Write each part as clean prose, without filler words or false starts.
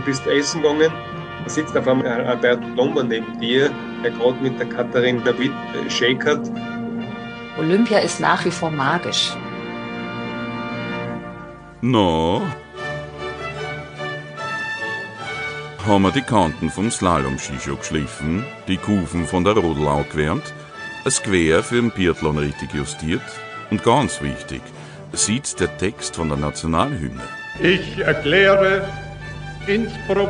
bist essen gegangen, da sitzt auf einmal ein Bert Domber neben dir, der gerade mit der Katharina Witt shakert. Olympia ist nach wie vor magisch. No. Haben wir die Kanten vom Slalom-Ski schon geschliffen, die Kufen von der Rodelau gewärmt, das Quer für den Biathlon richtig justiert und ganz wichtig, sieht der Text von der Nationalhymne. Ich erkläre Innsbruck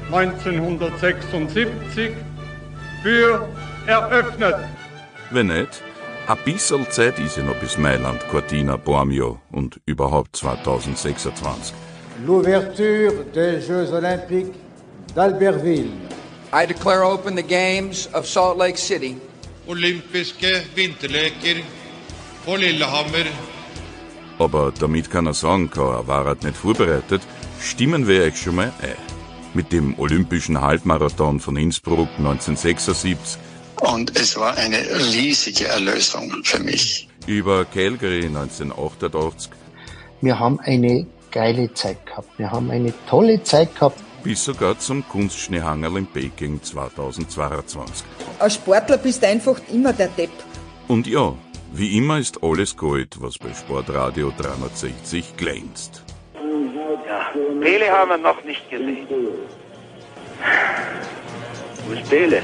1976 für eröffnet. Wenn nicht, ein bisschen Zeit ist ja noch bis Mailand, Cortina, Bormio und überhaupt 2026. L'ouverture des Jeux Olympiques d'Albertville. I declare open the Games of Salt Lake City. Olympiske vinterleker på Lillehammer. Aber damit keiner sagen kann, er war nicht vorbereitet, stimmen wir euch schon mal ein. Mit dem Olympischen Halbmarathon von Innsbruck 1976. Und es war eine riesige Erlösung für mich. Über Calgary 1988. Wir haben eine geile Zeit gehabt. Wir haben eine tolle Zeit gehabt. Bis sogar zum Kunstschneehangerl in Peking 2022. Als Sportler bist du einfach immer der Depp. Und ja, wie immer ist alles Gold, was bei Sportradio 360 glänzt. Ja, Pele haben wir noch nicht gesehen. Wo ist Pele?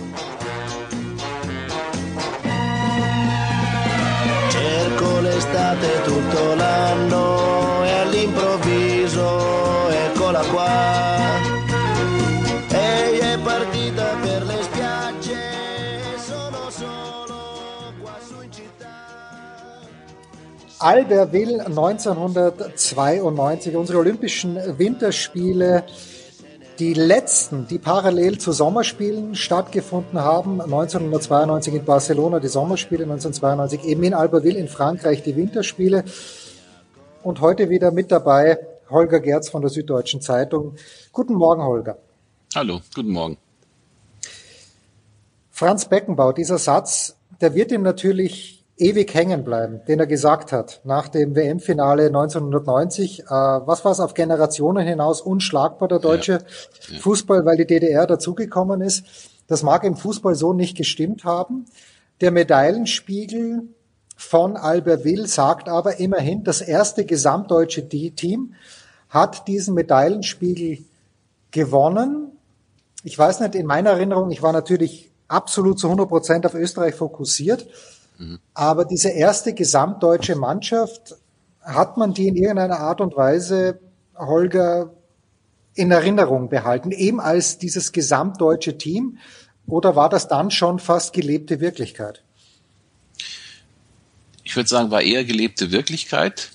Cerco l'estate tutto l'anno e all'improvviso eccola qua. Ehi è partita per le spiagge, sono solo qua su in città. Albertville 1992, unsere Olympischen Winterspiele, die letzten, die parallel zu Sommerspielen stattgefunden haben. 1992 in Barcelona die Sommerspiele, 1992 eben in Albertville in Frankreich die Winterspiele. Und heute wieder mit dabei Holger Gerz von der Süddeutschen Zeitung. Guten Morgen, Holger. Hallo, guten Morgen. Franz Beckenbauer, dieser Satz, der wird ihm natürlich ewig hängen bleiben, den er gesagt hat nach dem WM-Finale 1990. Was war es auf Generationen hinaus unschlagbar, der deutsche Fußball, weil die DDR dazugekommen ist. Das mag im Fußball so nicht gestimmt haben. Der Medaillenspiegel von Albertville sagt aber immerhin, das erste gesamtdeutsche Team hat diesen Medaillenspiegel gewonnen. Ich weiß nicht, in meiner Erinnerung, ich war natürlich absolut zu 100% auf Österreich fokussiert. Aber diese erste gesamtdeutsche Mannschaft, hat man die in irgendeiner Art und Weise, Holger, in Erinnerung behalten, eben als dieses gesamtdeutsche Team? Oder war das dann schon fast gelebte Wirklichkeit? Ich würde sagen, war eher gelebte Wirklichkeit.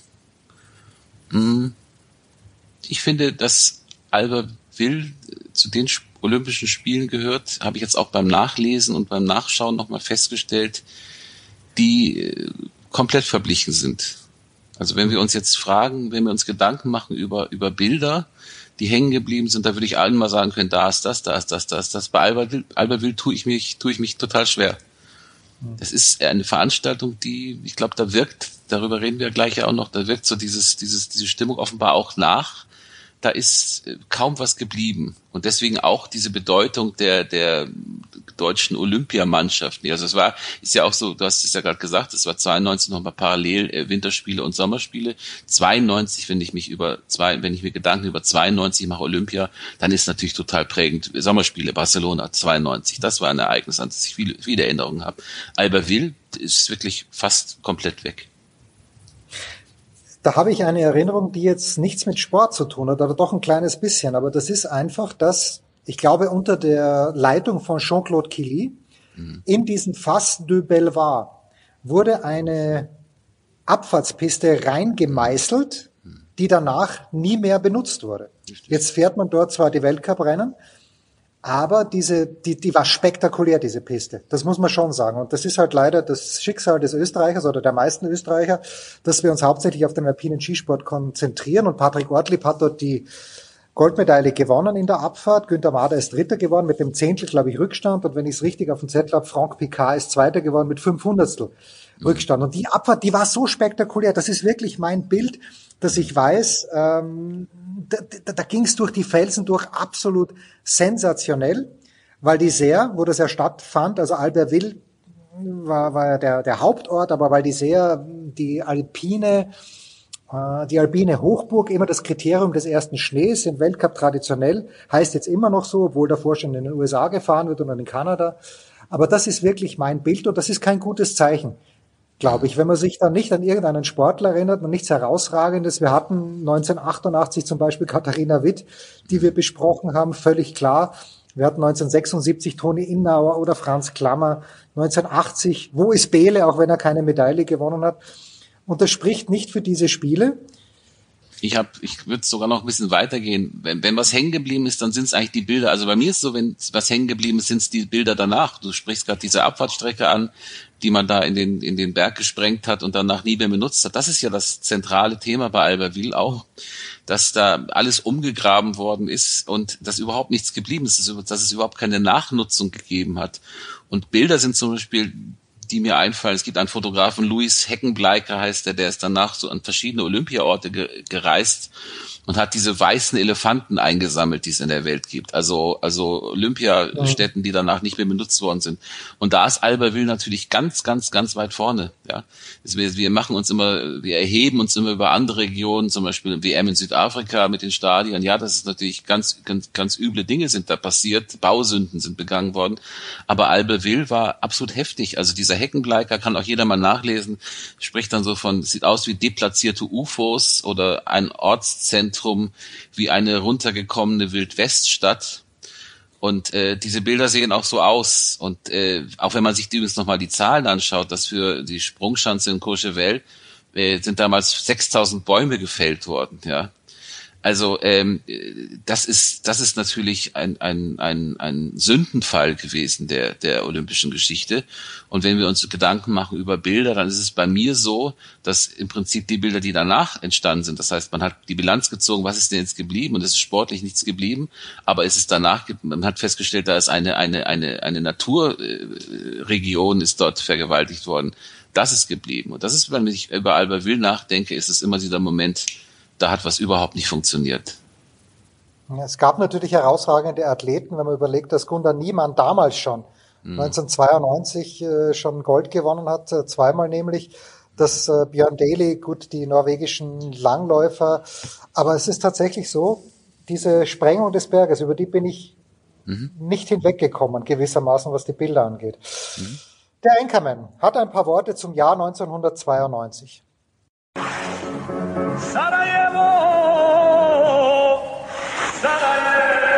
Ich finde, dass Albertville zu den Olympischen Spielen gehört, habe ich jetzt auch beim Nachlesen und beim Nachschauen nochmal festgestellt, die komplett verblichen sind. Also wenn wir uns jetzt fragen, wenn wir uns Gedanken machen über Bilder, die hängen geblieben sind, da würde ich allen mal sagen können, da ist das. Bei Albertville tue ich mich total schwer. Das ist eine Veranstaltung, die, ich glaube, da wirkt, darüber reden wir gleich ja auch noch, da wirkt so diese Stimmung offenbar auch nach. Da ist kaum was geblieben. Und deswegen auch diese Bedeutung der deutschen Olympiamannschaften. Also ist ja auch so, du hast es ja gerade gesagt, es war 92 nochmal parallel Winterspiele und Sommerspiele. 92, wenn ich mir Gedanken über 92 mache, Olympia, dann ist natürlich total prägend. Sommerspiele, Barcelona, 92. Das war ein Ereignis, an das ich viele Erinnerungen habe. Albertville ist wirklich fast komplett weg. Da habe ich eine Erinnerung, die jetzt nichts mit Sport zu tun hat, oder doch ein kleines bisschen. Aber das ist einfach, dass, ich glaube, unter der Leitung von Jean-Claude Killy in diesen Fas de Belvoir wurde eine Abfahrtspiste reingemeißelt, die danach nie mehr benutzt wurde. Jetzt fährt man dort zwar die Weltcuprennen, aber die war spektakulär, diese Piste. Das muss man schon sagen. Und das ist halt leider das Schicksal des Österreichers oder der meisten Österreicher, dass wir uns hauptsächlich auf den alpinen Skisport konzentrieren. Und Patrick Ortlieb hat dort die Goldmedaille gewonnen in der Abfahrt. Günther Mader ist Dritter geworden mit dem Zehntel, glaube ich, Rückstand. Und wenn ich es richtig auf dem Zettel habe, Franck Picard ist Zweiter geworden mit 500stel Rückstand. Und die Abfahrt, die war so spektakulär. Das ist wirklich mein Bild, dass ich weiß, da ging es durch die Felsen durch, absolut sensationell. Val d'Isère, wo das ja stattfand, also Albertville war ja der Hauptort, aber Val d'Isère, die alpine Hochburg, immer das Kriterium des ersten Schnees, im Weltcup traditionell, heißt jetzt immer noch so, obwohl davor schon in den USA gefahren wird und in Kanada. Aber das ist wirklich mein Bild und das ist kein gutes Zeichen, glaube ich, wenn man sich dann nicht an irgendeinen Sportler erinnert und nichts Herausragendes. Wir hatten 1988 zum Beispiel Katharina Witt, die wir besprochen haben, völlig klar. Wir hatten 1976 Toni Innauer oder Franz Klammer. 1980, wo ist Behle, auch wenn er keine Medaille gewonnen hat. Und das spricht nicht für diese Spiele. Ich würde sogar noch ein bisschen weitergehen. Wenn was hängen geblieben ist, dann sind es eigentlich die Bilder. Also bei mir ist es so, wenn was hängen geblieben ist, sind es die Bilder danach. Du sprichst gerade diese Abfahrtsstrecke an, die man da in den Berg gesprengt hat und danach nie mehr benutzt hat. Das ist ja das zentrale Thema bei Albertville auch, dass da alles umgegraben worden ist und dass überhaupt nichts geblieben ist, dass es überhaupt keine Nachnutzung gegeben hat. Und Bilder sind zum Beispiel, die mir einfallen. Es gibt einen Fotografen, Louis Heckenbleiker heißt der ist danach so an verschiedene Olympiaorte gereist und hat diese weißen Elefanten eingesammelt, die es in der Welt gibt. Also Olympiastätten, die danach nicht mehr benutzt worden sind. Und da ist Albertville natürlich ganz, ganz, ganz weit vorne. Ja, wir erheben uns immer über andere Regionen, zum Beispiel WM in Südafrika mit den Stadien. Ja, das ist natürlich ganz, ganz, ganz üble Dinge sind da passiert. Bausünden sind begangen worden. Aber Albertville war absolut heftig. Also dieser Heckenbleiker, kann auch jeder mal nachlesen, spricht dann so sieht aus wie deplatzierte UFOs oder ein Ortszentrum wie eine runtergekommene Wildweststadt. Und diese Bilder sehen auch so aus. Und auch wenn man sich übrigens nochmal die Zahlen anschaut, dass für die Sprungschanze in Courchevel sind damals 6.000 Bäume gefällt worden. Ja, also das ist natürlich ein Sündenfall gewesen der olympischen Geschichte. Und wenn wir uns Gedanken machen über Bilder, dann ist es bei mir so, dass im Prinzip die Bilder, die danach entstanden sind, das heißt, man hat die Bilanz gezogen, was ist denn jetzt geblieben? Und es ist sportlich nichts geblieben, aber es ist danach, man hat festgestellt, da ist eine Naturregion ist dort vergewaltigt worden. Das ist geblieben. Und das ist, wenn ich über Albertville nachdenke, ist es immer dieser Moment, da hat was überhaupt nicht funktioniert. Es gab natürlich herausragende Athleten, wenn man überlegt, dass Gunda Niemann damals schon 1992 schon Gold gewonnen hat, zweimal nämlich, dass Björn Daly, gut, die norwegischen Langläufer, aber es ist tatsächlich so, diese Sprengung des Berges, über die bin ich nicht hinweggekommen, gewissermaßen, was die Bilder angeht. Der Anchorman hat ein paar Worte zum Jahr 1992. Sarajevo, Sarajevo.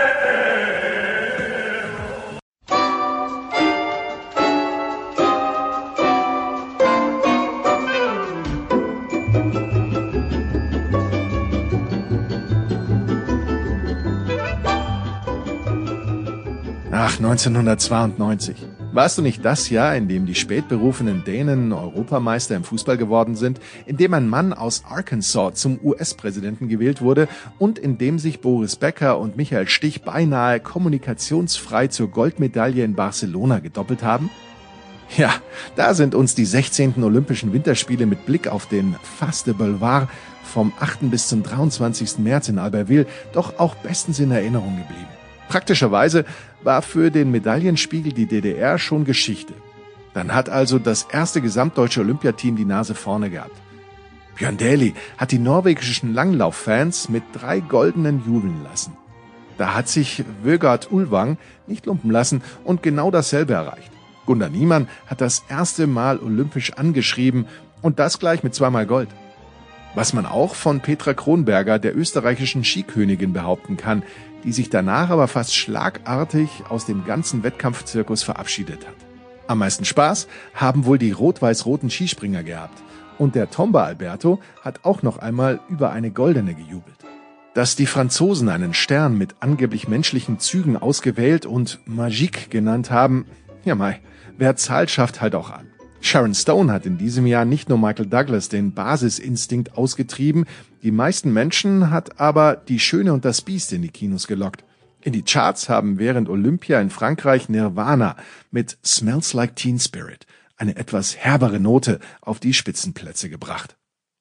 Ach, 1992. Warst du nicht das Jahr, in dem die spätberufenen Dänen Europameister im Fußball geworden sind, in dem ein Mann aus Arkansas zum US-Präsidenten gewählt wurde und in dem sich Boris Becker und Michael Stich beinahe kommunikationsfrei zur Goldmedaille in Barcelona gedoppelt haben? Ja, da sind uns die 16. Olympischen Winterspiele mit Blick auf den Fas de Belvoir vom 8. bis zum 23. März in Albertville doch auch bestens in Erinnerung geblieben. Praktischerweise war für den Medaillenspiegel die DDR schon Geschichte. Dann hat also das erste gesamtdeutsche Olympiateam die Nase vorne gehabt. Björn Daly hat die norwegischen Langlauffans mit 3 goldenen jubeln lassen. Da hat sich Vögard Ulvang nicht lumpen lassen und genau dasselbe erreicht. Gunda Niemann hat das erste Mal olympisch angeschrieben und das gleich mit 2-mal Gold. Was man auch von Petra Kronberger, der österreichischen Skikönigin, behaupten kann, die sich danach aber fast schlagartig aus dem ganzen Wettkampfzirkus verabschiedet hat. Am meisten Spaß haben wohl die rot-weiß-roten Skispringer gehabt. Und der Tomba Alberto hat auch noch einmal über eine goldene gejubelt. Dass die Franzosen einen Stern mit angeblich menschlichen Zügen ausgewählt und Magique genannt haben, ja mei, wer zahlt, schafft halt auch an. Sharon Stone hat in diesem Jahr nicht nur Michael Douglas den Basisinstinkt ausgetrieben, die meisten Menschen hat aber Die Schöne und das Biest in die Kinos gelockt. In die Charts haben während Olympia in Frankreich Nirvana mit Smells Like Teen Spirit eine etwas herbere Note auf die Spitzenplätze gebracht.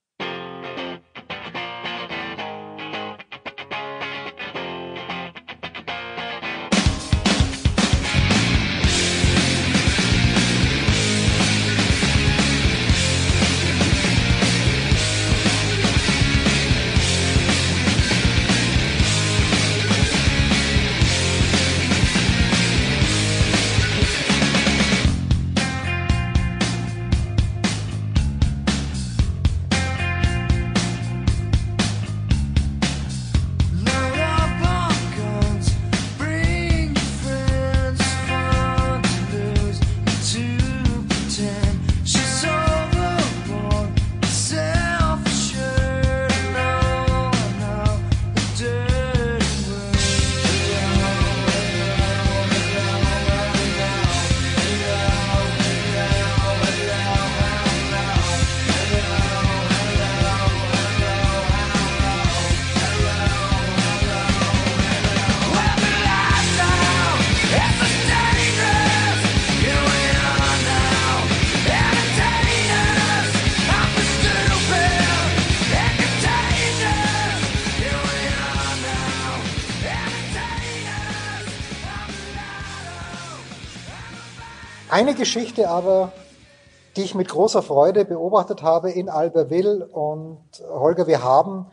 Eine Geschichte aber, die ich mit großer Freude beobachtet habe in Albertville, und Holger, wir haben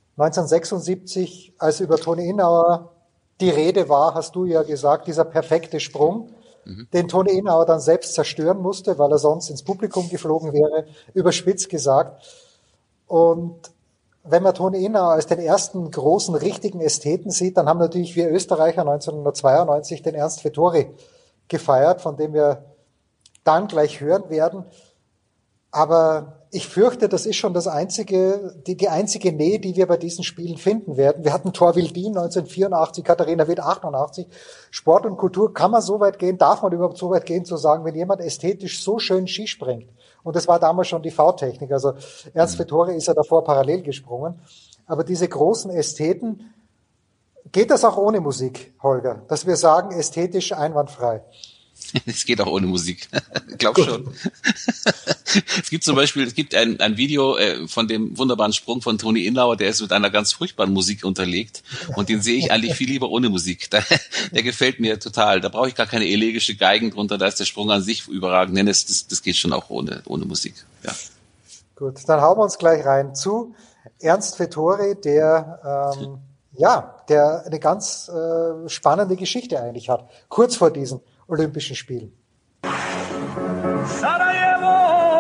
1976, als über Toni Innauer die Rede war, hast du ja gesagt, dieser perfekte Sprung, den Toni Innauer dann selbst zerstören musste, weil er sonst ins Publikum geflogen wäre, überspitzt gesagt. Und wenn man Toni Innauer als den ersten großen, richtigen Ästheten sieht, dann haben natürlich wir Österreicher 1992 den Ernst Vettori gefeiert, von dem wir dann gleich hören werden. Aber ich fürchte, das ist schon die einzige Nähe, die wir bei diesen Spielen finden werden. Wir hatten Thorvald Dien 1984, Katharina Witt 88. Sport und Kultur, kann man so weit gehen, darf man überhaupt so weit gehen, zu sagen, wenn jemand ästhetisch so schön Ski springt. Und das war damals schon die V-Technik. Also Ernst Vettori ist ja davor parallel gesprungen. Aber diese großen Ästheten, geht das auch ohne Musik, Holger? Dass wir sagen, ästhetisch einwandfrei? Es geht auch ohne Musik. Glaub schon. Es gibt zum Beispiel, ein Video von dem wunderbaren Sprung von Toni Innauer, der ist mit einer ganz furchtbaren Musik unterlegt. Und den sehe ich eigentlich viel lieber ohne Musik. Der gefällt mir total. Da brauche ich gar keine elegische Geigen drunter. Da ist der Sprung an sich überragend. Nein, das geht schon auch ohne Musik. Ja. Gut, dann hauen wir uns gleich rein zu Ernst Vettori, der eine ganz spannende Geschichte eigentlich hat. Kurz vor diesen Olympischen Spielen. Sarajevo!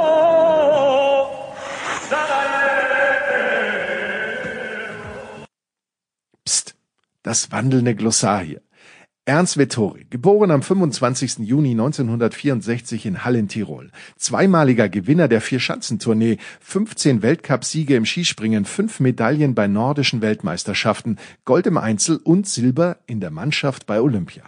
Psst, das wandelnde Glossar hier. Ernst Vettori, geboren am 25. Juni 1964 in Hall in Tirol. Zweimaliger Gewinner der Vierschanzentournee, 15 Weltcupsiege im Skispringen, 5 Medaillen bei nordischen Weltmeisterschaften, Gold im Einzel und Silber in der Mannschaft bei Olympia.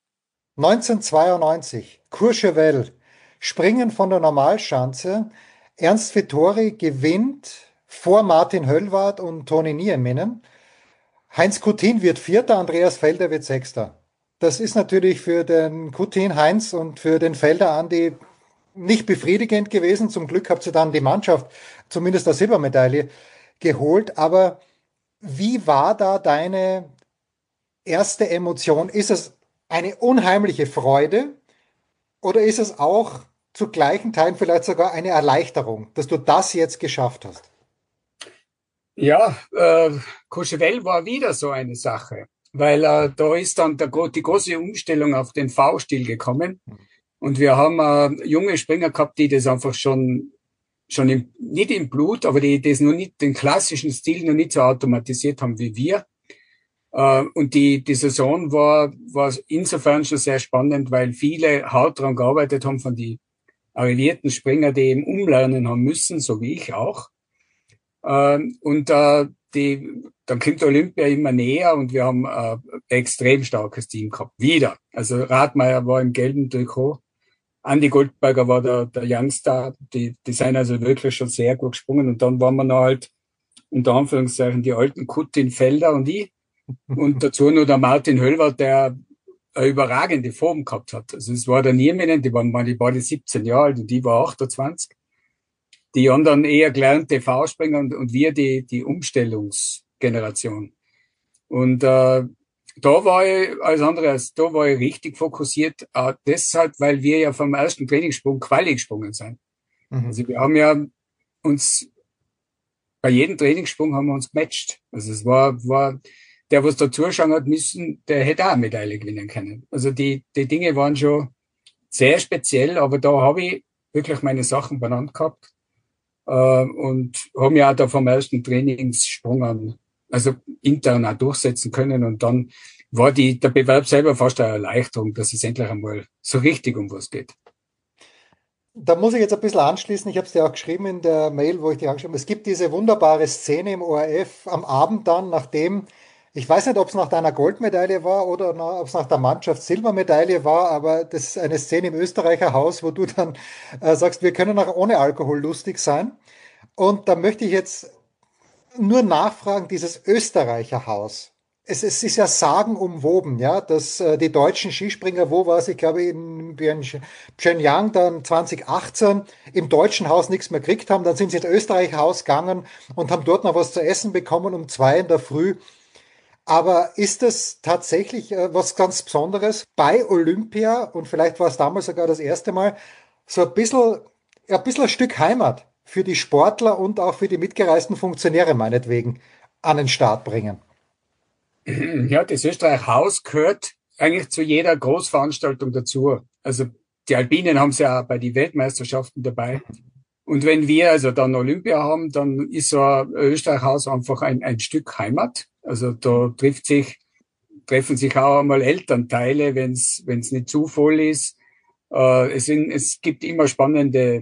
1992, Courchevel, Springen von der Normalschanze. Ernst Vettori gewinnt vor Martin Höllwarth und Toni Nieminen. Heinz Kutin wird Vierter, Andreas Felder wird Sechster. Das ist natürlich für den Kutin, Heinz und für den Felder, Andi, nicht befriedigend gewesen. Zum Glück habt ihr dann die Mannschaft zumindest eine Silbermedaille geholt. Aber wie war da deine erste Emotion? Ist es eine unheimliche Freude oder ist es auch zu gleichen Teilen vielleicht sogar eine Erleichterung, dass du das jetzt geschafft hast? Ja, Courchevel war wieder so eine Sache, weil da ist dann die große Umstellung auf den V-Stil gekommen und wir haben junge Springer gehabt, die das einfach schon nicht im Blut, aber die das noch nicht, den klassischen Stil noch nicht so automatisiert haben wie wir. Und die Saison war insofern schon sehr spannend, weil viele hart daran gearbeitet haben von die arrivierten Springer, die eben umlernen haben müssen, so wie ich auch. Und dann kommt Olympia immer näher und wir haben ein extrem starkes Team gehabt. Wieder. Also Radmeier war im gelben Trikot. Andi Goldberger war der Youngstar. Die sind also wirklich schon sehr gut gesprungen. Und dann waren wir noch halt, unter Anführungszeichen, die alten Kutin Felder und ich. Und dazu noch der Martin Höllwart, der eine überragende Form gehabt hat. Also es war der Nieminen, die waren beide 17 Jahre alt und die war 28. Die anderen eher gelernte V-Springer und wir die Umstellungsgeneration. Und da war ich da war ich richtig fokussiert, deshalb, weil wir ja vom ersten Trainingssprung Quali gesprungen sind. Also wir haben ja uns bei jedem Trainingssprung haben wir uns gematcht. Also es war der, was da zuschauen hat müssen, der hätte auch eine Medaille gewinnen können. Also die Dinge waren schon sehr speziell, aber da habe ich wirklich meine Sachen benannt gehabt und habe mich auch da vom ersten Trainingssprung an, also intern auch durchsetzen können. Und dann war der Bewerb selber fast eine Erleichterung, dass es endlich einmal so richtig um was geht. Da muss ich jetzt ein bisschen anschließen. Ich habe es dir auch geschrieben in der Mail, wo ich dir angeschrieben habe. Es gibt diese wunderbare Szene im ORF am Abend dann, nachdem, ich weiß nicht, ob es nach deiner Goldmedaille war oder ob es nach der Mannschaft Silbermedaille war, aber das ist eine Szene im Österreicher Haus, wo du dann sagst, wir können auch ohne Alkohol lustig sein. Und da möchte ich jetzt nur nachfragen, dieses Österreicher Haus. Es ist ja sagenumwoben, ja, dass die deutschen Skispringer, wo war es, ich glaube in Pyeongchang dann 2018 im deutschen Haus nichts mehr gekriegt haben, dann sind sie ins Österreicher Haus gegangen und haben dort noch was zu essen bekommen um 2 in der Früh. Aber ist das tatsächlich was ganz Besonderes bei Olympia, und vielleicht war es damals sogar das erste Mal, so ein bisschen ein Stück Heimat für die Sportler und auch für die mitgereisten Funktionäre meinetwegen an den Start bringen? Ja, das Österreich Haus gehört eigentlich zu jeder Großveranstaltung dazu. Also die Alpinen haben es ja auch bei den Weltmeisterschaften dabei. Und wenn wir also dann Olympia haben, dann ist so ein Österreich Haus einfach ein Stück Heimat. Also da treffen sich auch einmal Elternteile, wenn es nicht zu voll ist. Es gibt immer spannende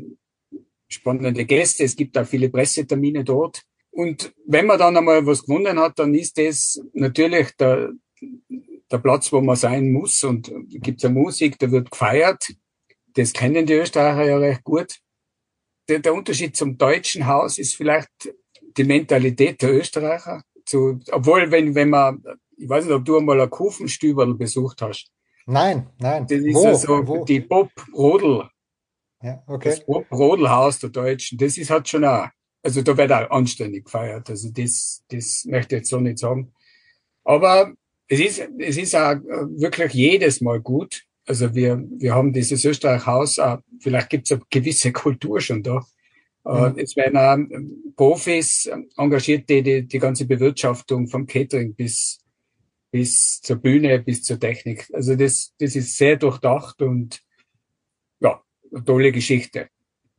Gäste, es gibt auch viele Pressetermine dort. Und wenn man dann einmal was gewonnen hat, dann ist das natürlich der Platz, wo man sein muss. Und gibt's ja Musik, da wird gefeiert. Das kennen die Österreicher ja recht gut. Der Unterschied zum deutschen Haus ist vielleicht die Mentalität der Österreicher. Obwohl, wenn man, ich weiß nicht, ob du einmal ein Kufenstüberl besucht hast. Nein. Das ist also die Bob Rodel. Ja, okay. Das Bob Rodel Haus der Deutschen. Das hat schon auch, also da wird auch anständig gefeiert. Also das möchte ich jetzt so nicht sagen. Aber es ist auch wirklich jedes Mal gut. Also wir haben dieses Österreich-Haus, vielleicht gibt es eine gewisse Kultur schon da. Es werden auch Profis engagiert, die ganze Bewirtschaftung vom Catering bis zur Bühne, bis zur Technik. Also das ist sehr durchdacht und ja, eine tolle Geschichte.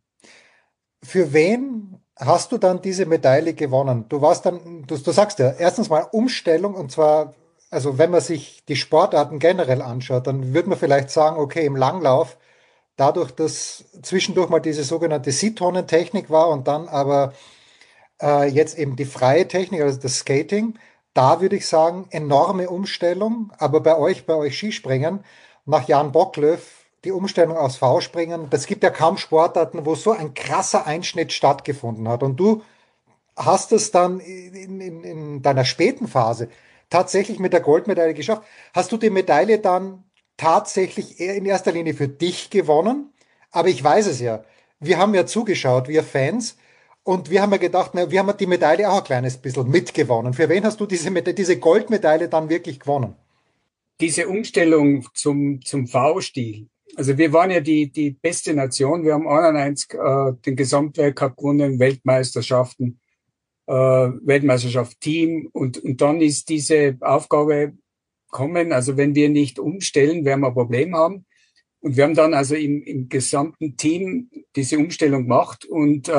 Für wen hast du dann diese Medaille gewonnen? Du sagst ja, erstens mal Umstellung, und zwar, also wenn man sich die Sportarten generell anschaut, dann würde man vielleicht sagen, okay, im Langlauf, dadurch, dass zwischendurch mal diese sogenannte Seatonentechnik war und dann aber jetzt eben die freie Technik, also das Skating, da würde ich sagen, enorme Umstellung. Aber bei euch Skispringen, nach Jan Bocklöw, die Umstellung aufs V-Springen, das gibt ja kaum Sportarten, wo so ein krasser Einschnitt stattgefunden hat. Und du hast es dann in deiner späten Phase tatsächlich mit der Goldmedaille geschafft. Hast du die Medaille dann tatsächlich eher in erster Linie für dich gewonnen? Aber ich weiß es ja. Wir haben ja zugeschaut, wir Fans, und wir haben ja gedacht, wir haben die Medaille auch ein kleines bisschen mitgewonnen. Für wen hast du diese Goldmedaille dann wirklich gewonnen? Diese Umstellung zum V-Stil. Also wir waren ja die beste Nation. Wir haben 91 den Gesamtweltcup gewonnen, Weltmeisterschaften, Weltmeisterschaft Team, und dann ist diese Aufgabe kommen. Also wenn wir nicht umstellen, werden wir ein Problem haben. Und wir haben dann also im gesamten Team diese Umstellung gemacht, und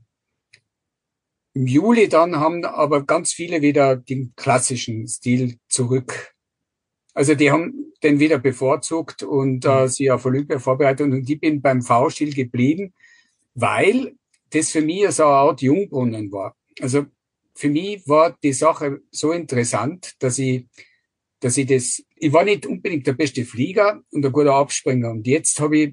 im Juli dann haben aber ganz viele wieder den klassischen Stil zurück. Also die haben den wieder bevorzugt und sie auf Olympia vorbereitet, und ich bin beim V-Stil geblieben, weil das für mich so eine Art Jungbrunnen war. Also für mich war die Sache so interessant, dass ich war nicht unbedingt der beste Flieger und ein guter Abspringer, und jetzt habe ich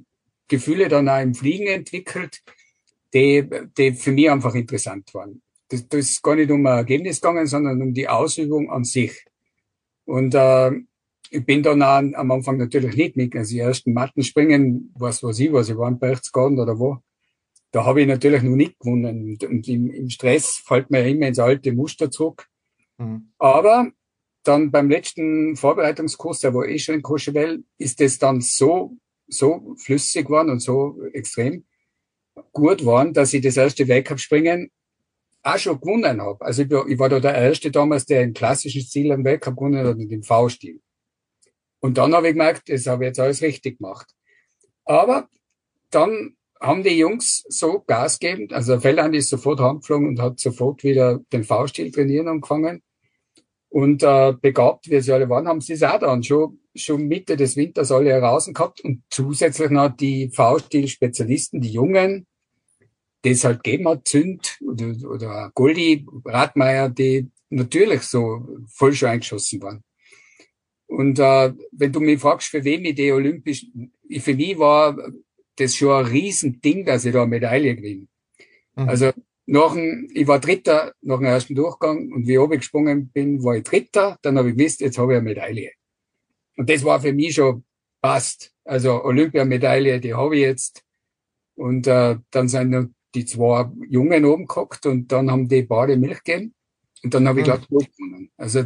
Gefühle dann auch im Fliegen entwickelt, die für mich einfach interessant waren. Das ist gar nicht um ein Ergebnis gegangen, sondern um die Ausübung an sich. Und ich bin dann auch am Anfang natürlich nicht mit. Also die ersten Mattenspringen, was ich war in Berchtesgaden oder wo, da habe ich natürlich noch nicht gewonnen. Und im Stress fällt mir immer ins alte Muster zurück. Mhm. Aber dann beim letzten Vorbereitungskurs, der war schon in Courchevel, ist das dann so flüssig geworden und so extrem gut geworden, dass ich das erste Weltcup-Springen auch schon gewonnen habe. Also ich war da der Erste damals, der im klassischen Stil am Weltcup gewonnen hat, in dem V-Stil. Und dann habe ich gemerkt, das habe ich jetzt alles richtig gemacht. Aber dann haben die Jungs so Gas gegeben, also der Feldhand ist sofort heimgeflogen und hat sofort wieder den V-Stil trainieren angefangen. Und begabt, wie sie alle waren, haben sie es auch dann schon Mitte des Winters alle heraus gehabt und zusätzlich noch die V-Stil-Spezialisten, die Jungen, die es halt gegeben hat, Zünd oder Goldi, Radmeier, die natürlich so voll schon eingeschossen waren. Und wenn du mich fragst, für wen ich die Olympischen, für mich war das schon ein Riesending, dass ich da eine Medaille gewinne. Mhm. Also ich war Dritter nach dem ersten Durchgang und wie ich runtergesprungen bin, war ich Dritter, dann habe ich gewusst, jetzt habe ich eine Medaille. Und das war für mich schon passt. Also Olympiamedaille, die habe ich jetzt. Und dann sind noch die zwei Jungen oben gehockt und dann haben die beide Milch gegeben und dann habe ich gleich gewonnen. Also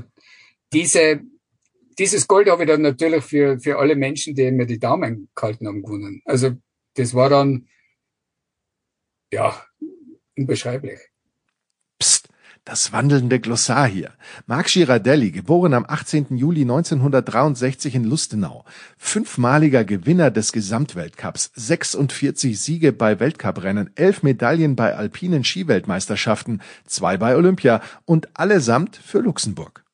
dieses Gold habe ich dann natürlich für alle Menschen, die mir die Daumen gehalten haben, gewonnen. Also das war dann unbeschreiblich. Psst, das wandelnde Glossar hier. Marc Girardelli, geboren am 18. Juli 1963 in Lustenau, 5-maliger Gewinner des Gesamtweltcups, 46 Siege bei Weltcuprennen, 11 Medaillen bei alpinen Skiweltmeisterschaften, 2 bei Olympia und allesamt für Luxemburg.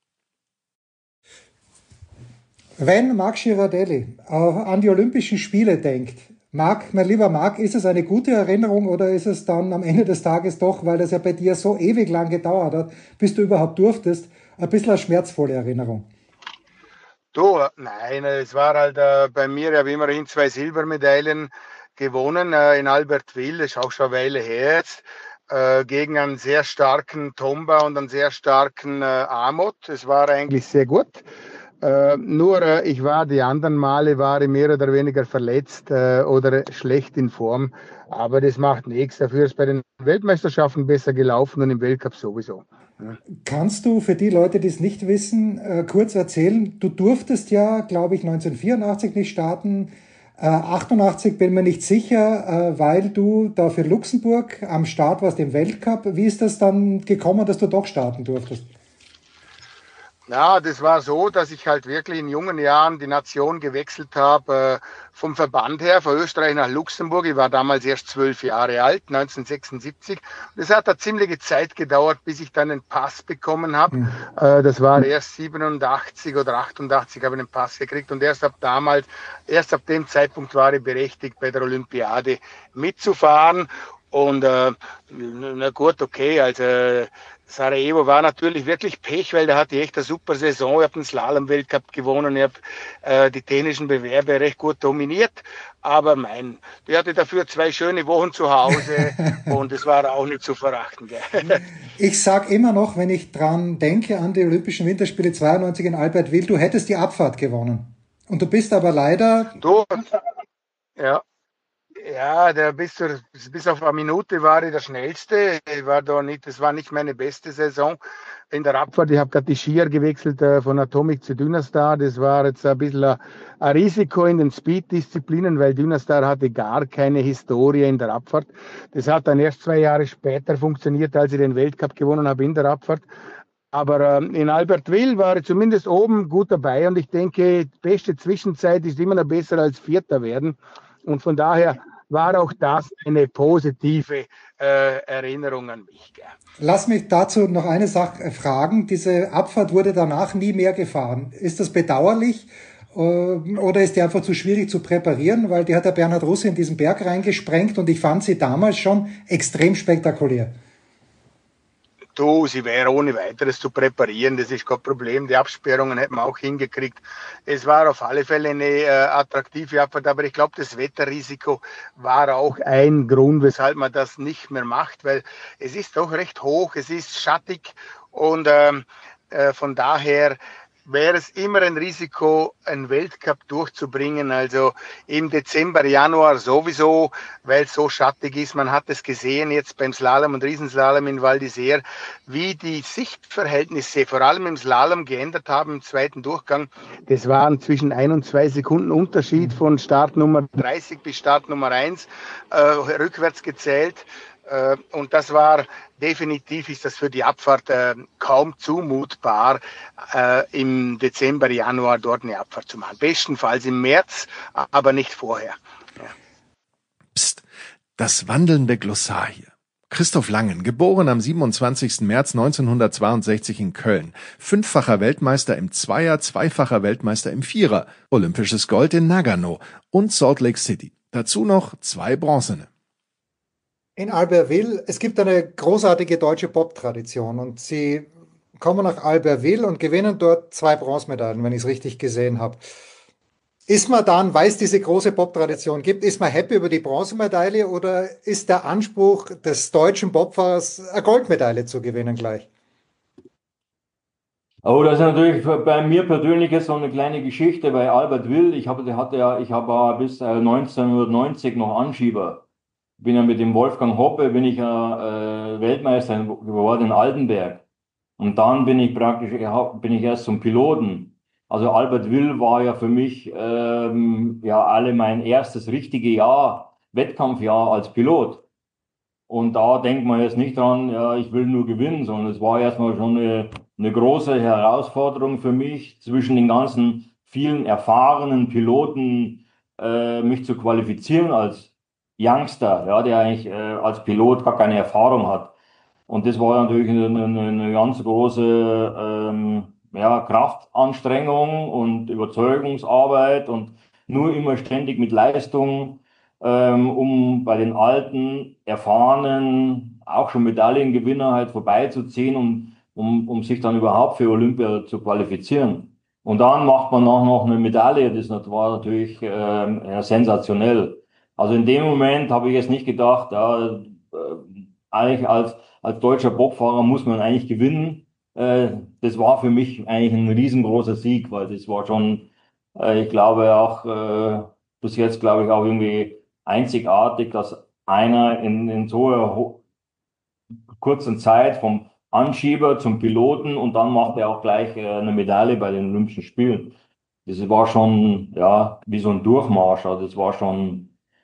Wenn Marc Girardelli an die Olympischen Spiele denkt, Marc, mein lieber Marc, ist es eine gute Erinnerung oder ist es dann am Ende des Tages doch, weil das ja bei dir so ewig lang gedauert hat, bis du überhaupt durftest, ein bisschen eine schmerzvolle Erinnerung? Du, nein, es war halt bei mir, ich habe immerhin 2 Silbermedaillen gewonnen in Albertville, das ist auch schon eine Weile her jetzt, gegen einen sehr starken Tomba und einen sehr starken Amot. Es war eigentlich sehr gut. Nur ich war die anderen Male mehr oder weniger verletzt oder schlecht in Form, aber das macht nichts. Dafür ist bei den Weltmeisterschaften besser gelaufen und im Weltcup sowieso. Ja. Kannst du für die Leute, die es nicht wissen, kurz erzählen, du durftest ja, glaube ich, 1984 nicht starten, 88 bin mir nicht sicher, weil du da für Luxemburg am Start warst im Weltcup. Wie ist das dann gekommen, dass du doch starten durftest? Ja, das war so, dass ich halt wirklich in jungen Jahren die Nation gewechselt habe, vom Verband her, von Österreich nach Luxemburg. Ich war damals erst 12 Jahre alt, 1976. Das hat eine ziemliche Zeit gedauert, bis ich dann einen Pass bekommen habe. Mhm. Das war erst 87 oder 88 habe ich einen Pass gekriegt und erst ab dem Zeitpunkt war ich berechtigt, bei der Olympiade mitzufahren. Und na gut, okay, also Sarajevo war natürlich wirklich Pech, weil da hatte ich echt eine super Saison. Ich habe den Slalom-Weltcup gewonnen, ich habe die dänischen Bewerber recht gut dominiert. Aber ich hatte dafür 2 schöne Wochen zu Hause und es war auch nicht zu verachten. Gell? Ich sag immer noch, wenn ich dran denke an die Olympischen Winterspiele 92 in Albertville, du hättest die Abfahrt gewonnen. Und du bist aber leider... Ja, bis auf eine Minute war ich der Schnellste. Das war nicht meine beste Saison in der Abfahrt. Ich habe gerade die Skier gewechselt von Atomic zu Dynastar. Das war jetzt ein bisschen ein Risiko in den Speed-Disziplinen, weil Dynastar hatte gar keine Historie in der Abfahrt. Das hat dann erst 2 Jahre später funktioniert, als ich den Weltcup gewonnen habe in der Abfahrt. Aber in Albertville war ich zumindest oben gut dabei und ich denke, die beste Zwischenzeit ist immer noch besser als Vierter werden. Und von daher war auch das eine positive Erinnerung an mich. Gell. Lass mich dazu noch eine Sache fragen. Diese Abfahrt wurde danach nie mehr gefahren. Ist das bedauerlich oder ist die einfach zu schwierig zu präparieren? Weil die hat der Bernhard Russe in diesen Berg reingesprengt und ich fand sie damals schon extrem spektakulär. sie wäre ohne weiteres zu präparieren, das ist kein Problem. Die Absperrungen hätten wir auch hingekriegt. Es war auf alle Fälle eine attraktive Abfahrt, aber ich glaube, das Wetterrisiko war auch ein Grund, weshalb man das nicht mehr macht, weil es ist doch recht hoch, es ist schattig und von daher wäre es immer ein Risiko, einen Weltcup durchzubringen. Also im Dezember, Januar sowieso, weil es so schattig ist. Man hat es gesehen jetzt beim Slalom und Riesenslalom in Val d'Isère, wie die Sichtverhältnisse vor allem im Slalom geändert haben im zweiten Durchgang. Das waren zwischen 1 und 2 Sekunden Unterschied von Startnummer 30 bis Startnummer 1, rückwärts gezählt. Und das war definitiv, ist das für die Abfahrt kaum zumutbar, im Dezember, Januar dort eine Abfahrt zu machen. Bestenfalls im März, aber nicht vorher. Ja. Psst, das wandelnde Glossar hier. Christoph Langen, geboren am 27. März 1962 in Köln, 5-facher Weltmeister im Zweier, 2-facher Weltmeister im Vierer, olympisches Gold in Nagano und Salt Lake City. Dazu noch 2 Bronzene. In Albertville, es gibt eine großartige deutsche Bob-Tradition und sie kommen nach Albertville und gewinnen dort 2 Bronzemedaillen, wenn ich es richtig gesehen habe. Ist man dann, weil es diese große Bob-Tradition gibt, ist man happy über die Bronzemedaille oder ist der Anspruch des deutschen Bobfahrers, eine Goldmedaille zu gewinnen gleich? Oh, das ist natürlich bei mir persönlich jetzt so eine kleine Geschichte, weil Albertville, ich habe bis 1990 noch Anschieber. Bin ja mit dem Wolfgang Hoppe, Weltmeister geworden in Altenberg. Und dann bin ich erst zum Piloten. Also Albertville war ja für mich alle mein erstes richtige Jahr, Wettkampfjahr als Pilot. Und da denkt man jetzt nicht dran, ja, ich will nur gewinnen, sondern es war erstmal schon eine große Herausforderung für mich, zwischen den ganzen vielen erfahrenen Piloten mich zu qualifizieren als Youngster, ja, der eigentlich als Pilot gar keine Erfahrung hat. Und das war natürlich eine ganz große Kraftanstrengung und Überzeugungsarbeit und nur immer ständig mit Leistung, um bei den alten, erfahrenen, auch schon Medaillengewinner halt vorbeizuziehen, um sich dann überhaupt für Olympia zu qualifizieren. Und dann macht man auch noch eine Medaille, das war natürlich sensationell. Also in dem Moment habe ich jetzt nicht gedacht, eigentlich als deutscher Bobfahrer muss man eigentlich gewinnen. Das war für mich eigentlich ein riesengroßer Sieg, weil das war schon, ich glaube auch, bis jetzt glaube ich auch irgendwie einzigartig, dass einer in so einer kurzen Zeit vom Anschieber zum Piloten und dann macht er auch gleich eine Medaille bei den Olympischen Spielen. Das war schon, ja, wie so ein Durchmarsch, also das war schon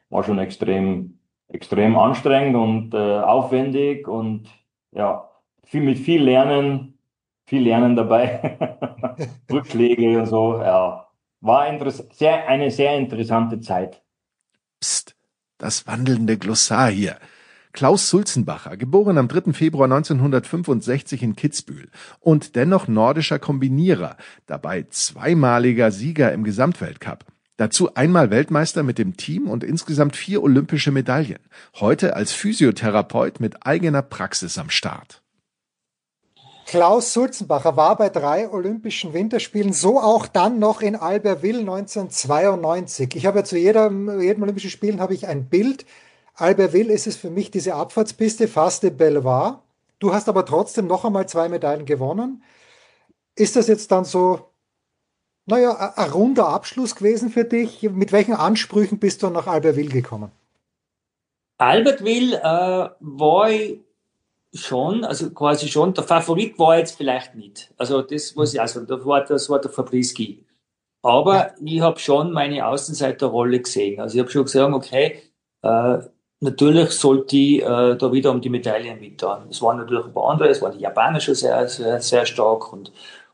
extrem anstrengend und aufwendig und ja, mit viel Lernen dabei, Rückschläge und so, ja, war eine sehr interessante Zeit. Psst, das wandelnde Glossar hier. Klaus Sulzenbacher, geboren am 3. Februar 1965 in Kitzbühel und dennoch nordischer Kombinierer, dabei 2-maliger Sieger im Gesamtweltcup. Dazu einmal Weltmeister mit dem Team und insgesamt 4 olympische Medaillen. Heute als Physiotherapeut mit eigener Praxis am Start. Klaus Sulzenbacher war bei 3 Olympischen Winterspielen, so auch dann noch in Albertville 1992. Ich habe ja zu jedem Olympischen Spielen habe ich ein Bild. Albertville ist es für mich diese Abfahrtspiste, Fas de Belvoir. Du hast aber trotzdem noch einmal 2 Medaillen gewonnen. Ist das jetzt dann so, ein runder Abschluss gewesen für dich? Mit welchen Ansprüchen bist du nach Albertville gekommen? Albertville war ich schon, also quasi schon, der Favorit war jetzt vielleicht nicht. Also das war das war der Fabriski. Aber ich habe schon meine Außenseiterrolle gesehen. Also ich habe schon gesagt, okay, natürlich sollte ich da wieder um die Medaillen mittun. Es waren natürlich ein paar andere, es waren die Japaner schon sehr, sehr, sehr stark und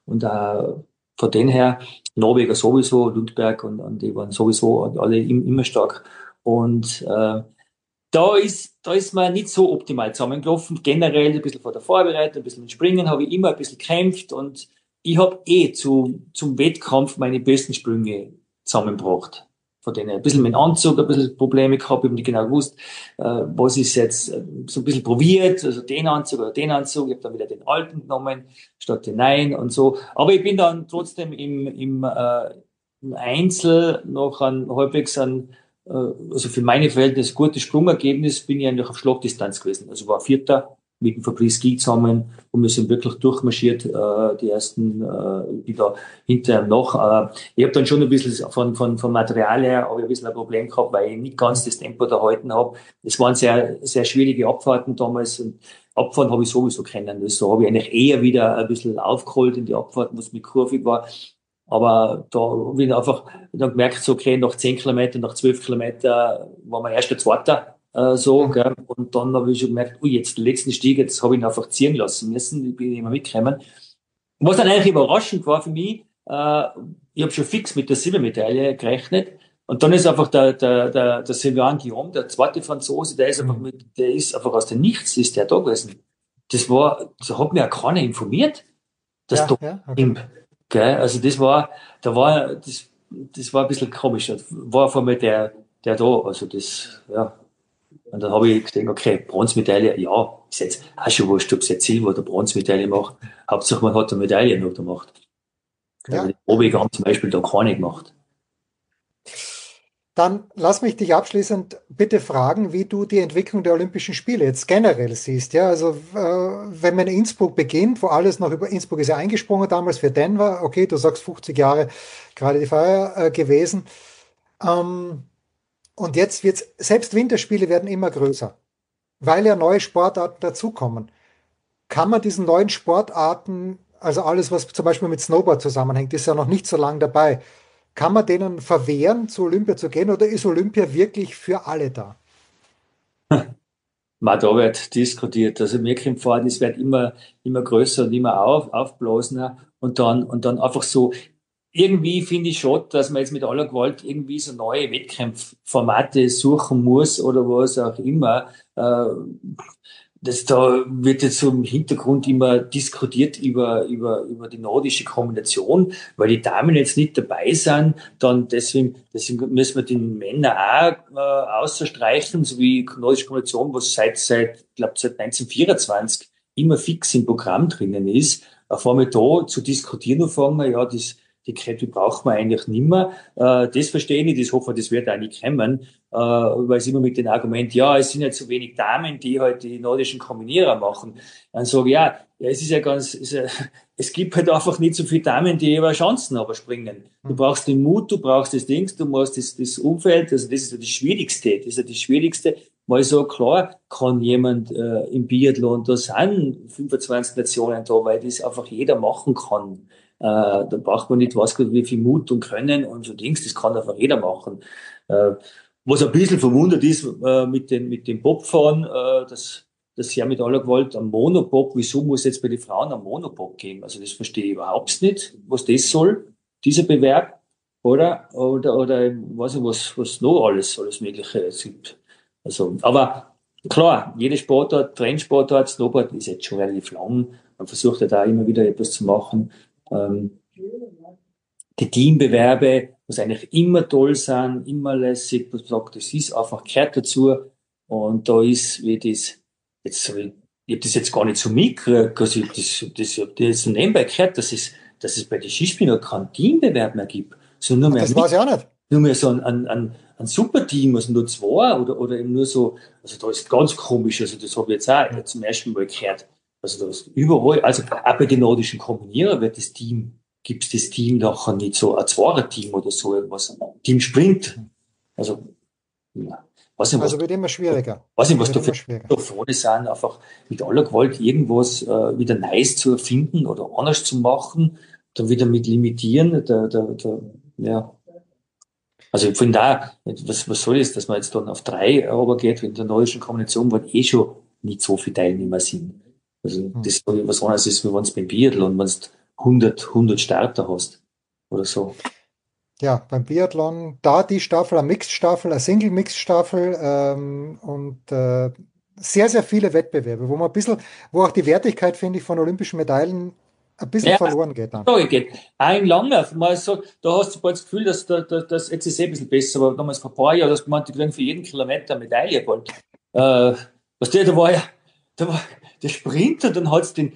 von denen her, Norweger sowieso, Lundberg und die waren sowieso alle immer stark. Und da ist man nicht so optimal zusammengelaufen. Generell ein bisschen vor der Vorbereitung, ein bisschen mit Springen habe ich immer ein bisschen gekämpft und ich habe zum Wettkampf meine besten Sprünge zusammengebracht. von denen. Ein bisschen mit dem Anzug, ein bisschen Probleme gehabt, ich habe nicht genau gewusst, was ist jetzt, so ein bisschen probiert, also den Anzug oder den Anzug, ich habe dann wieder den alten genommen, statt den neuen und so. Aber ich bin dann trotzdem im Einzel noch halbwegs also für meine Verhältnisse gutes Sprungergebnis, bin ich eigentlich auf Schlagdistanz gewesen. Also war Vierter mit dem Fabrice Guy zusammen und wir sind wirklich durchmarschiert, die ersten, die da hinter ihm noch. Ich habe dann schon ein bisschen von Material her, aber ein bisschen ein Problem gehabt, weil ich nicht ganz das Tempo da halten habe. Es waren sehr, sehr schwierige Abfahrten damals und Abfahren habe ich sowieso kennen. So habe ich eigentlich eher wieder ein bisschen aufgeholt in die Abfahrten, was mit kurvig war. Aber da habe ich einfach dann gemerkt, so, okay, nach 10 Kilometern, nach 12 Kilometern war mein erster Zweiter, gell. Und dann habe ich schon gemerkt, jetzt den letzten Stieg, jetzt habe ich ihn einfach ziehen lassen müssen, ich bin immer mitgekommen. Was dann eigentlich überraschend war für mich, ich habe schon fix mit der Silbermedaille gerechnet. Und dann ist einfach der Sylvain Guillaume, der zweite Franzose, der ist einfach aus dem Nichts, ist der da gewesen. Da hat mir auch keiner informiert, dass Gell? Also das war ein bisschen komisch. Das war auf einmal der da, also das, ja. Und dann habe ich gedacht, okay, Bronzemedaille, ja, ist jetzt auch schon wurscht, ob es jetzt Silber oder Bronzemedaille macht. Hauptsache man hat eine Medaille noch gemacht. Ja. Die Obi haben zum Beispiel da keine gemacht. Dann lass mich dich abschließend bitte fragen, wie du die Entwicklung der Olympischen Spiele jetzt generell siehst. Ja, also wenn man in Innsbruck beginnt, wo alles noch über Innsbruck ist ja eingesprungen damals für Denver, okay, du sagst 50 Jahre gerade die Feier gewesen. Und jetzt selbst Winterspiele werden immer größer, weil ja neue Sportarten dazukommen. Kann man diesen neuen Sportarten, also alles, was zum Beispiel mit Snowboard zusammenhängt, ist ja noch nicht so lange dabei, kann man denen verwehren, zu Olympia zu gehen, oder ist Olympia wirklich für alle da? Da wird diskutiert. Also mir kommt vor, das wird immer größer und immer aufblasener und dann einfach so, irgendwie finde ich schon, dass man jetzt mit aller Gewalt irgendwie so neue Wettkampfformate suchen muss oder was auch immer. Da wird jetzt so im Hintergrund immer diskutiert über die nordische Kombination, weil die Damen jetzt nicht dabei sind, dann deswegen müssen wir die Männer auch außerstreichen, so wie die nordische Kombination, was seit 1924 immer fix im Programm drinnen ist. Auf einmal da zu diskutieren anfangen, ja, die Kräfte braucht man eigentlich nimmer. Das verstehe ich, das hoffe ich, das wird auch nicht kommen, weil es immer mit dem Argument, ja, es sind ja zu wenig Damen, die halt die nordischen Kombinierer machen. Dann sage ich, ja, es gibt halt einfach nicht so viele Damen, die über Chancen aber springen. Du brauchst den Mut, du brauchst das Ding, du musst das Umfeld, also das ist ja das Schwierigste. Mal so, klar kann jemand im Biathlon, da sind 25 Nationen da, weil das einfach jeder machen kann. Da braucht man nicht was wie viel Mut und Können und so Dings, das kann einfach jeder machen. Was ein bisschen verwundert ist mit dem Bobfahren, dass ja mit aller Gewalt am Monobob, wieso muss jetzt bei den Frauen am Monobob geben? Also das verstehe ich überhaupt nicht, was das soll, dieser Bewerb, oder weiß ich was noch alles Mögliche es gibt. Also, aber klar, jede Sportart, Trendsportart, Snowboard ist jetzt schon relativ lang. Man versucht ja da immer wieder etwas zu machen. Die Teambewerbe, was eigentlich immer toll sind, immer lässig, man sagt, das ist einfach, gehört dazu. Und da ist, wie das, ich habe das jetzt gar nicht so mitgekriegt, also ich habe das so nebenbei gehört, dass es bei den Skispielern keinen Teambewerb mehr gibt. Sondern nur mehr das weiß ich auch nicht. Nur mehr so ein Superteam, also nur zwei oder eben nur so, also da ist ganz komisch, also das habe ich jetzt auch zum ersten Mal gehört. Also da ist überall, also auch bei den nordischen Kombinierer gibt es das Team nachher nicht so, ein Zweier-Team oder so irgendwas. Team Sprint. Also, ja. Also wird immer schwieriger. Weiß nicht, was da für vorne sind, einfach mit aller Gewalt irgendwas wieder Neues zu erfinden oder anders zu machen, dann wieder mit limitieren, ja. Also ich finde da, was soll das, dass man jetzt dann auf 3 runtergeht, in der nordischen Kombination, wo schon nicht so viele Teilnehmer sind. Also das was anderes ist, wie wenn es beim Biathlon, wenn du 100 Starter hast oder so. Ja, beim Biathlon, da die Staffel, eine Mixed-Staffel, eine Single-Mixed-Staffel und sehr, sehr viele Wettbewerbe, wo auch die Wertigkeit, finde ich, von olympischen Medaillen ein bisschen verloren geht dann. Auch in Langlauf, mal so, da hast du bald das Gefühl, dass jetzt ist es ein bisschen besser, aber damals vor ein paar Jahren, dass man die kriegen für jeden Kilometer eine Medaille bald. Da war der Sprinter, dann hat's den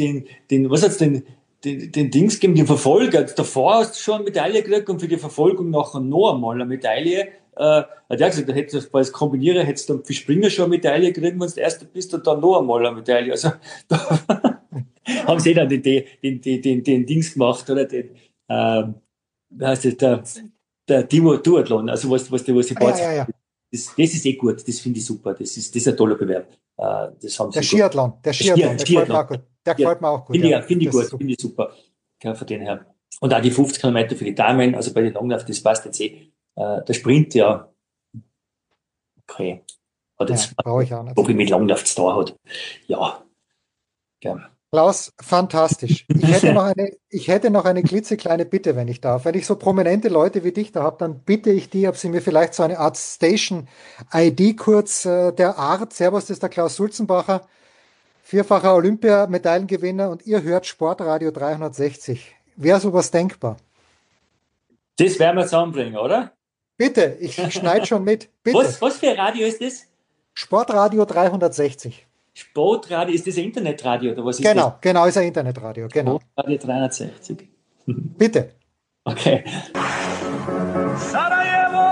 Dings gegeben, den Verfolger. Davor hast du schon eine Medaille gekriegt und für die Verfolgung nachher noch einmal eine Medaille. Hat er gesagt, da hättest du als Kombinierer hättest du für Springer schon eine Medaille gekriegt, wenn du der Erste bist und dann noch einmal eine Medaille. Also da haben sie dann den Dings gemacht, oder den, wie heißt das, der Duathlon, also was die ja. Das ist gut, das finde ich super, das ist ein toller Bewerb. Das haben der Skiathlon, der gefällt mir auch gut. Finde ich super. Ja, von denen her. Und auch die 50 Kilometer für die Damen, also bei den Langlauf, das passt jetzt eh. Der Sprint, ja, okay. Hat jetzt brauche ich auch nicht. Ob ich mit Langlauf zu tun hat. Ja. Klaus, fantastisch. Ich hätte noch eine klitzekleine Bitte, wenn ich darf. Wenn ich so prominente Leute wie dich da habe, dann bitte ich die, ob sie mir vielleicht so eine Art Station-ID kurz der Art, servus, das ist der Klaus Sulzenbacher, 4-facher Olympiamedaillengewinner und ihr hört Sportradio 360. Wäre sowas denkbar? Das werden wir zusammenbringen, oder? Bitte, ich schneide schon mit. Bitte. Was für ein Radio ist das? Sportradio 360. Sportradio, ist das ein Internetradio oder was ist das? Genau, ist ein Internetradio, genau. Sportradio 360. Bitte. Okay. Sarajevo!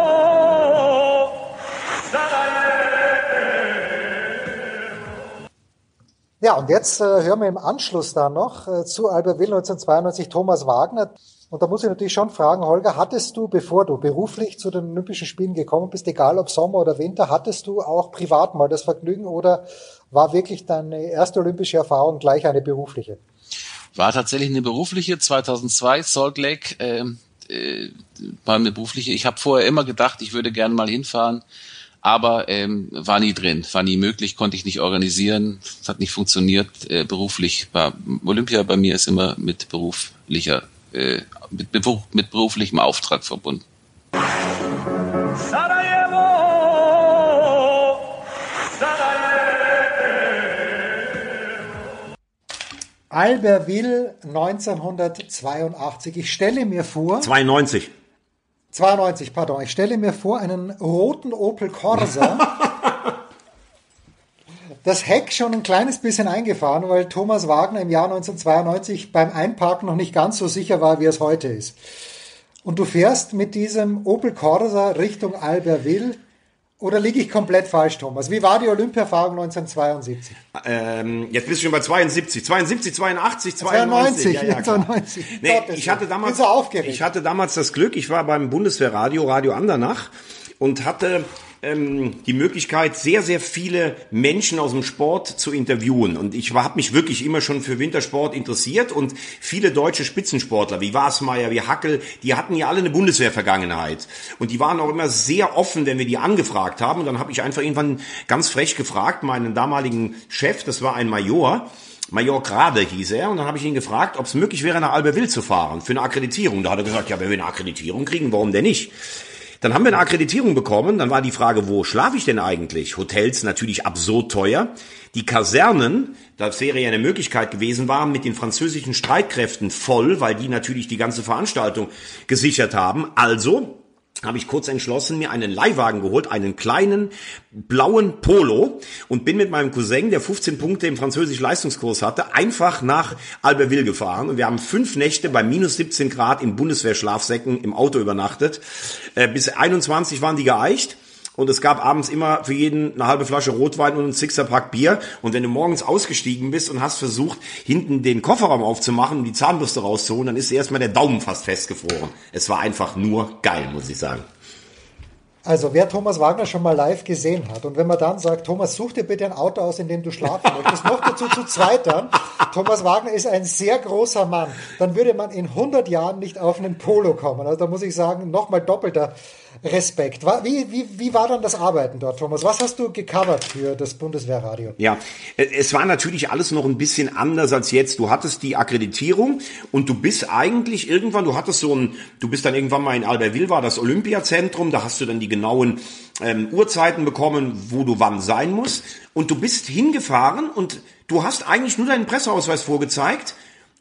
Ja, und jetzt hören wir im Anschluss dann noch zu Albertville 1992 Thomas Wagner. Und da muss ich natürlich schon fragen, Holger, hattest du, bevor du beruflich zu den Olympischen Spielen gekommen bist, egal ob Sommer oder Winter, hattest du auch privat mal das Vergnügen oder war wirklich deine erste olympische Erfahrung gleich eine berufliche? War tatsächlich eine berufliche, 2002 Salt Lake, war eine berufliche. Ich habe vorher immer gedacht, ich würde gerne mal hinfahren, aber war nie drin, war nie möglich, konnte ich nicht organisieren, es hat nicht funktioniert. Beruflich war Olympia bei mir ist immer mit beruflichem Auftrag verbunden. Sarajevo! Albertville 1982. Ich stelle mir vor... 92, pardon. Ich stelle mir vor, einen roten Opel Corsa. Das Heck schon ein kleines bisschen eingefahren, weil Thomas Wagner im Jahr 1992 beim Einparken noch nicht ganz so sicher war, wie es heute ist. Und du fährst mit diesem Opel Corsa Richtung Albertville. Oder liege ich komplett falsch, Thomas? Wie war die Olympiaerfahrung 1972? Jetzt bist du schon bei 72, 92. Ja, 92. Nee, ich hatte damals das Glück, ich war beim Bundeswehrradio, Radio Andernach und hatte die Möglichkeit, sehr, sehr viele Menschen aus dem Sport zu interviewen. Und ich habe mich wirklich immer schon für Wintersport interessiert und viele deutsche Spitzensportler wie Wasmeier, wie Hackel, die hatten ja alle eine Bundeswehrvergangenheit. Und die waren auch immer sehr offen, wenn wir die angefragt haben. Und dann habe ich einfach irgendwann ganz frech gefragt, meinen damaligen Chef, das war ein Major Grade hieß er, und dann habe ich ihn gefragt, ob es möglich wäre, nach Albertville zu fahren für eine Akkreditierung. Da hat er gesagt, ja, wenn wir eine Akkreditierung kriegen, warum denn nicht? Dann haben wir eine Akkreditierung bekommen, dann war die Frage, wo schlafe ich denn eigentlich? Hotels natürlich absurd teuer. Die Kasernen, das wäre ja eine Möglichkeit gewesen, waren mit den französischen Streitkräften voll, weil die natürlich die ganze Veranstaltung gesichert haben. Also habe ich kurz entschlossen, mir einen Leihwagen geholt, einen kleinen blauen Polo, und bin mit meinem Cousin, der 15 Punkte im französischen Leistungskurs hatte, einfach nach Albertville gefahren. Und wir haben 5 Nächte bei minus 17 Grad in Bundeswehrschlafsäcken im Auto übernachtet. Bis 21 waren die geeicht. Und es gab abends immer für jeden eine halbe Flasche Rotwein und ein Sixer-Pack Bier. Und wenn du morgens ausgestiegen bist und hast versucht, hinten den Kofferraum aufzumachen und die Zahnbürste rauszuholen, dann ist erstmal der Daumen fast festgefroren. Es war einfach nur geil, muss ich sagen. Also wer Thomas Wagner schon mal live gesehen hat und wenn man dann sagt, Thomas, such dir bitte ein Auto aus, in dem du schlafen möchtest, noch dazu zu zweit dann, Thomas Wagner ist ein sehr großer Mann, dann würde man in 100 Jahren nicht auf einen Polo kommen. Also da muss ich sagen, nochmal doppelter Respekt. Wie war dann das Arbeiten dort, Thomas? Was hast du gecovert für das Bundeswehrradio? Ja, es war natürlich alles noch ein bisschen anders als jetzt. Du hattest die Akkreditierung und du bist eigentlich irgendwann, du bist dann irgendwann mal in Albertville, war das Olympiazentrum, da hast du dann die genauen Uhrzeiten bekommen, wo du wann sein musst. Und du bist hingefahren und du hast eigentlich nur deinen Presseausweis vorgezeigt.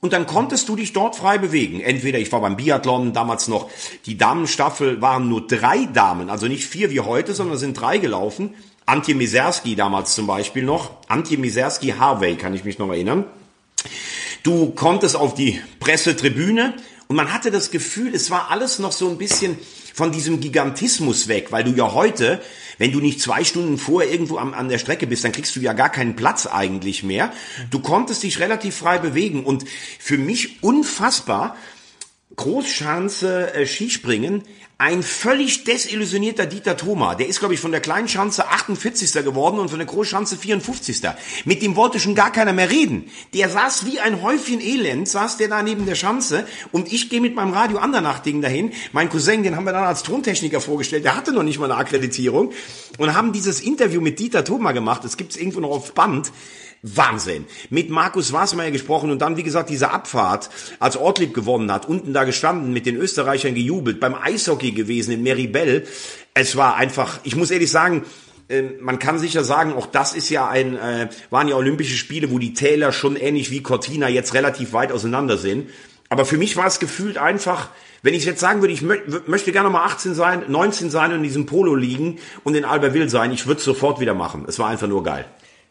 und dann konntest du dich dort frei bewegen. Entweder ich war beim Biathlon, damals noch, die Damenstaffel waren nur 3 Damen, also nicht 4 wie heute, sondern sind 3 gelaufen. Antje Miserski damals zum Beispiel noch, Antje Miserski Harvey, kann ich mich noch erinnern. Du konntest auf die Pressetribüne und man hatte das Gefühl, es war alles noch so ein bisschen von diesem Gigantismus weg, weil du ja heute, wenn du nicht 2 Stunden vorher irgendwo an der Strecke bist, dann kriegst du ja gar keinen Platz eigentlich mehr. Du konntest dich relativ frei bewegen und für mich unfassbar, Großschanze Skispringen, ein völlig desillusionierter Dieter Thoma. Der ist, glaube ich, von der kleinen Schanze 48. geworden und von der Großschanze 54. Mit dem wollte schon gar keiner mehr reden. Der saß wie ein Häufchen Elend, saß der da neben der Schanze und ich gehe mit meinem Radio Andernach-Ding dahin. Mein Cousin, den haben wir dann als Tontechniker vorgestellt, der hatte noch nicht mal eine Akkreditierung und haben dieses Interview mit Dieter Thoma gemacht. Das gibt's irgendwo noch auf Band. Wahnsinn. Mit Markus Wasmeier gesprochen und dann, wie gesagt, diese Abfahrt, als Ortlieb gewonnen hat, unten da gestanden, mit den Österreichern gejubelt, beim Eishockey gewesen in Meribel. Es war einfach, ich muss ehrlich sagen, man kann sicher sagen, auch das ist ja waren ja Olympische Spiele, wo die Täler schon ähnlich wie Cortina jetzt relativ weit auseinander sind. Aber für mich war es gefühlt einfach, wenn ich jetzt sagen würde, ich möchte gerne mal 18 sein, 19 sein und in diesem Polo liegen und in Albertville sein, ich würde es sofort wieder machen. Es war einfach nur geil.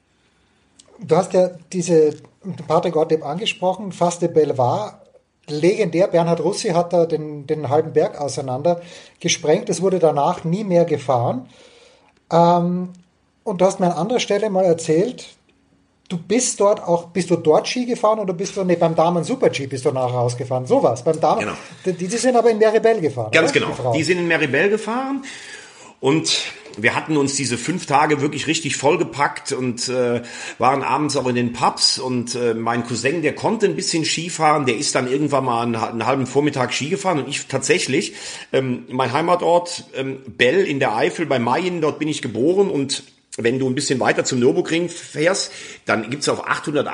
Du hast ja Patrick Ortlieb angesprochen, Fas de Belvoir, legendär, Bernhard Russi hat da den halben Berg auseinander gesprengt, es wurde danach nie mehr gefahren. Und du hast mir an anderer Stelle mal erzählt, bist du dort Ski gefahren oder beim Damen Super-G bist du nachher rausgefahren? Sowas, beim Damen. Genau. Die sind aber in Meribel gefahren. Ganz genau, die sind in Meribel gefahren. Und wir hatten uns diese 5 Tage wirklich richtig vollgepackt und waren abends auch in den Pubs. Und mein Cousin, der konnte ein bisschen Skifahren, der ist dann irgendwann mal einen halben Vormittag Ski gefahren. Und ich tatsächlich, mein Heimatort Bell in der Eifel bei Mayen, dort bin ich geboren. Und wenn du ein bisschen weiter zum Nürburgring fährst, dann gibt's auf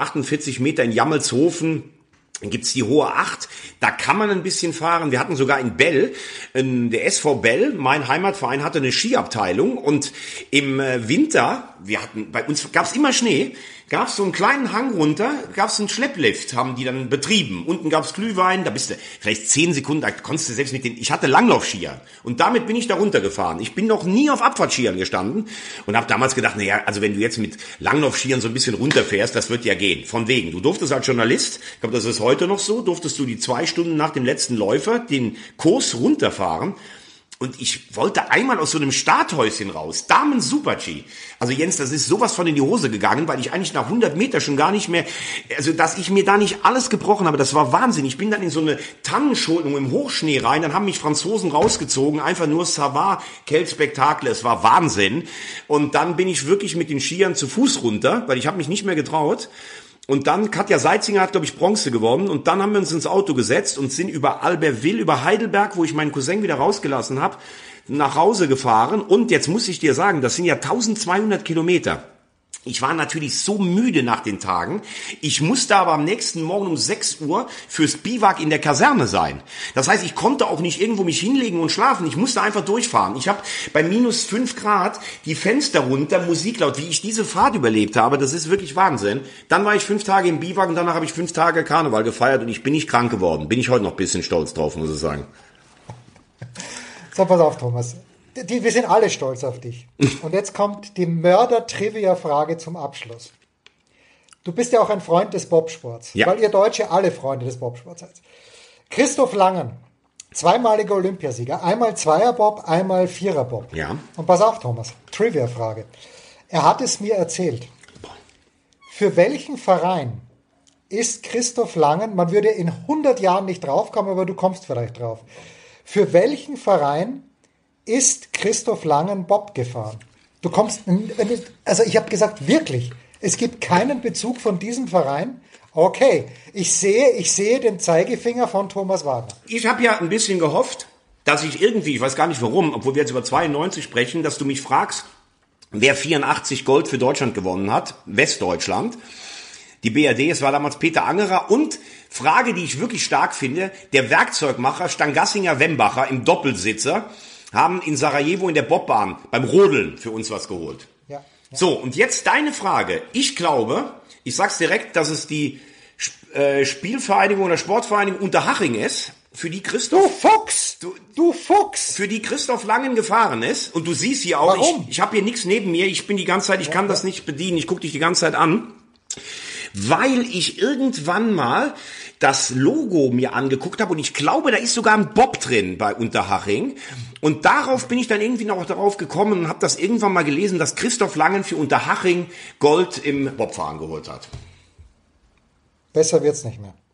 848 Meter in Jammelshofen, dann gibt's die Hohe 8, da kann man ein bisschen fahren. Wir hatten sogar in Bell, der SV Bell, mein Heimatverein, hatte eine Skiabteilung und im Winter, bei uns gab's immer Schnee, gab's so einen kleinen Hang runter, gab's einen Schlepplift, haben die dann betrieben. Unten gab's Glühwein, da bist du vielleicht 10 Sekunden, da konntest du selbst ich hatte Langlaufskier und damit bin ich da runtergefahren. Ich bin noch nie auf Abfahrtskiern gestanden und habe damals gedacht, naja, also wenn du jetzt mit Langlaufskiern so ein bisschen runterfährst, das wird ja gehen. Von wegen, du durftest als Journalist, ich glaube, das ist heute noch so, durftest du die 2 Stunden nach dem letzten Läufer den Kurs runterfahren. Und ich wollte einmal aus so einem Starthäuschen raus, Damen Super-G. Also Jens, das ist sowas von in die Hose gegangen, weil ich eigentlich nach 100 Meter schon gar nicht mehr, also dass ich mir da nicht alles gebrochen habe, das war Wahnsinn. Ich bin dann in so eine Tannenschulung im Hochschnee rein, dann haben mich Franzosen rausgezogen, einfach nur Savard, Keltspektakel, es war Wahnsinn. Und dann bin ich wirklich mit den Skiern zu Fuß runter, weil ich habe mich nicht mehr getraut. Und dann, Katja Seitzinger hat, glaube ich, Bronze gewonnen. Und dann haben wir uns ins Auto gesetzt und sind über Albertville, über Heidelberg, wo ich meinen Cousin wieder rausgelassen habe, nach Hause gefahren. Und jetzt muss ich dir sagen, das sind ja 1200 Kilometer. Ich war natürlich so müde nach den Tagen. Ich musste aber am nächsten Morgen um 6 Uhr fürs Biwak in der Kaserne sein. Das heißt, ich konnte auch nicht irgendwo mich hinlegen und schlafen. Ich musste einfach durchfahren. Ich habe bei minus 5 Grad die Fenster runter, Musik laut. Wie ich diese Fahrt überlebt habe, das ist wirklich Wahnsinn. Dann war ich 5 Tage im Biwak und danach habe ich 5 Tage Karneval gefeiert und ich bin nicht krank geworden. Bin ich heute noch ein bisschen stolz drauf, muss ich sagen. So, pass auf, Thomas. Wir sind alle stolz auf dich. Und jetzt kommt die Mörder-Trivia-Frage zum Abschluss. Du bist ja auch ein Freund des Bobsports, ja, weil ihr Deutsche alle Freunde des Bobsports seid. Christoph Langen, 2-maliger Olympiasieger, einmal Zweierbob, einmal Viererbob. Ja. Und pass auf, Thomas, Trivia-Frage. Er hat es mir erzählt. Für welchen Verein ist Christoph Langen, man würde in 100 Jahren nicht draufkommen, aber du kommst vielleicht drauf. Für welchen Verein ist Christoph Langen Bob gefahren? Du kommst, also ich habe gesagt, wirklich, es gibt keinen Bezug von diesem Verein. Okay, ich sehe den Zeigefinger von Thomas Wagner. Ich habe ja ein bisschen gehofft, dass ich irgendwie, ich weiß gar nicht warum, obwohl wir jetzt über 92 sprechen, dass du mich fragst, wer 84 Gold für Deutschland gewonnen hat, Westdeutschland. Die BRD, es war damals Peter Angerer und Frage, die ich wirklich stark finde, der Werkzeugmacher Stangassinger-Wembacher im Doppelsitzer haben in Sarajevo in der Bobbahn beim Rodeln für uns was geholt. Ja. So, und jetzt deine Frage. Ich glaube, ich sag's direkt, dass es die Spielvereinigung oder Sportvereinigung Unterhaching ist, für die Christoph... Du Fuchs! Für die Christoph Langen gefahren ist. Und du siehst hier auch, Warum? ich habe hier nichts neben mir, ich bin die ganze Zeit, ich kann das nicht bedienen, ich gucke dich die ganze Zeit an. Weil ich irgendwann mal das Logo mir angeguckt habe und ich glaube, da ist sogar ein Bob drin bei Unterhaching. Und darauf bin ich dann irgendwie noch darauf gekommen und habe das irgendwann mal gelesen, dass Christoph Langen für Unterhaching Gold im Bobfahren geholt hat. Besser wird's nicht mehr.